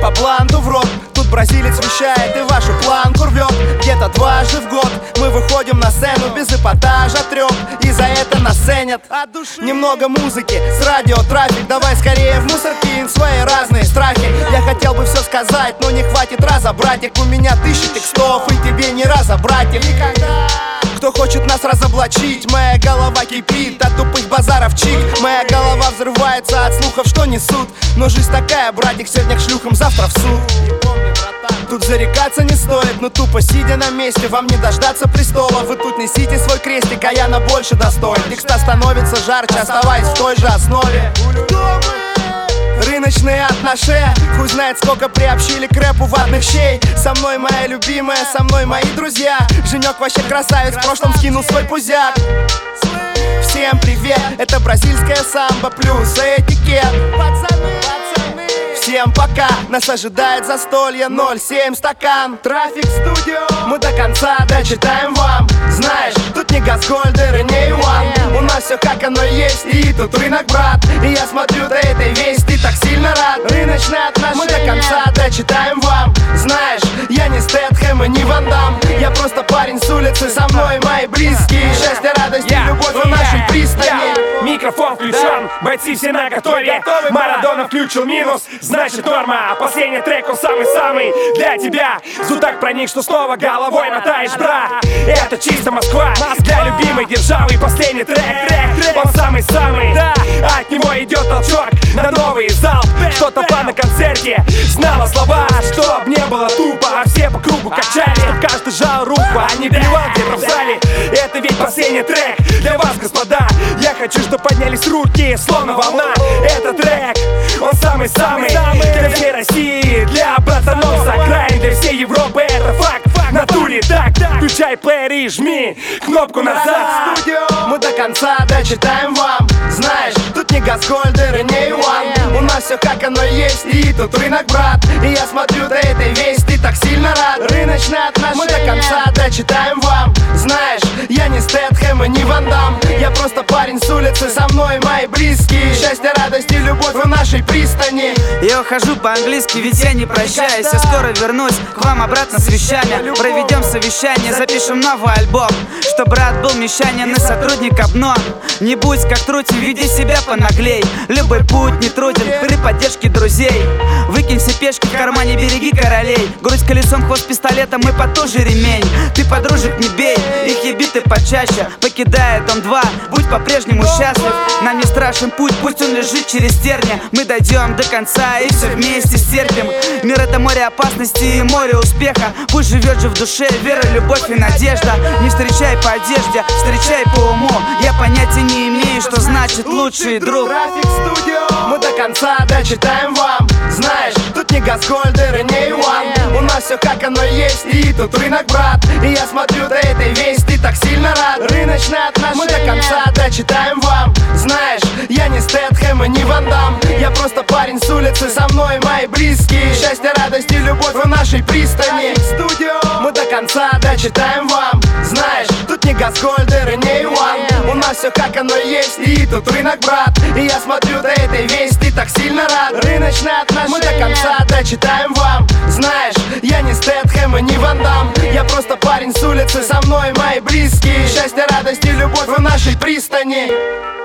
по бланту в рот. Тут бразилец вещает и вашу планку рвет. Где-то дважды в год мы выходим на сцену без эпатажа трёп, и за это нас ценят от души. Немного музыки, с радио трафик. Давай скорее в мусор кинь свои разные страхи. Я хотел бы все сказать, но не хватит раза, братик. У меня 1000 текстов, и тебе не разобрать их никогда. Кто хочет нас разоблачить, моя голова кипит от тупых базаров чик. Моя голова взрывается от слухов, что несут. Но жизнь такая, братик, сегодня к шлюхам, завтра в суд. Тут зарекаться не стоит, но тупо сидя на месте вам не дождаться престола. Вы тут несите свой крестик, а я на больше достоин. Текста становится жарче, оставаясь в той же основе. Рыночные отношения, хуй знает сколько приобщили к рэпу ватных щей. Со мной моя любимая, со мной мои друзья. Женек вообще красавец, в прошлом скинул свой пузяк. Всем привет, это бразильская самбо плюс этикет. Всем пока, нас ожидает застолье 0,7 стакан. Трафик студио, мы до конца дочитаем вам. Знаешь, тут не Газгольдер и не Иван. У нас все как оно есть, и тут рынок, брат. И я смотрю до этой вести, так сильно рад. Рыночные отношения, мы до конца дочитаем вам. Знаешь, я не Стэтхэм и не Ван Дам. Я просто парень с улицы, со мной мои близкие. Счастье, радость и любовь в нашей пристани. Микрофон включен, бойцы все наготове. Марадона включил минус, значит норма. Последний трек, он самый-самый для тебя. Зудак проник, что снова головой мотаешь, брат. Это чисто Москва, для любимой державы. Последний трек, он самый-самый. От него идет толчок на новый залп. Что-то на концерте знала слова, чтоб не было тупо, а все по кругу качали, чтоб каждый жал руку, а не плевал где-то в зале. Это ведь последний трек для вас, господа. Я хочу, чтобы поднялись руки, словно волна. Этот трек, он самый-самый для всей России, для братанов с окраин, для всей Европы. Это факт, в натуре так. Включай плеер и жми кнопку назад. Мы до конца дочитаем вам. Знаешь, тут не Газгольдер и не Иван. У нас все как оно есть, и тут рынок, брат. И я смотрю до этой вести, так сильно рад. Рыночные отношения, мы до конца дочитаем вам. Знаешь, я не Стэтхэм и не Ван Дам. Я просто парень с улицы, со мной мои близкие. Счастье, радость и любовь в нашей пристани. Я ухожу по-английски, ведь я не прощаюсь. Я скоро вернусь к вам обратно с вещами. Проведем совещание, запишем новый альбом. Что брат был мещанин и сотрудник ОБНО. Не будь как Трутень, веди себя понаглей. Любой путь не труден при поддержке друзей. Выкинь все пешки в кармане, береги королей. Грудь колесом, хвост пистолетом и потуже ремень. Ты подружек не бей, их ебит и почаще. Покидая дом 2, будь по-прежнему счастлив. Нам не страшен путь, пусть он лежит через терния. Мы дойдем до конца и все вместе стерпим. Мир это море опасности и море успеха. Пусть живет же в душе вера, любовь и надежда. Не встречай по одежде, встречай по уму. Я понятия не имею, что значит лучший друг. Трафик студио, мы до конца дочитаем вам. Знаешь, тут не Газгольдер и не Иван. У нас все как оно есть, и тут рынок, брат. И я смотрю до этой вести, так сильно рад. Рыночные отношения, мы до конца дочитаем вам. Знаешь, я не Стэтхэм и не Ван Дам. Я просто парень с улицы, со мной мои близкие. Счастье, радость и любовь в нашей пристани. Студио, мы до конца дочитаем вам. Знаешь, тут не Газгольдер и не Иван. У нас все как оно есть, и тут рынок, брат. И я смотрю до этой вести, так сильно рад. Рыночные отношения, мы до конца дочитаем вам. Знаешь, я не Стэтхэм и не Ван Дам. Я просто парень с улицы, со мной мои близкие. Счастье, радость и любовь в нашей пристани.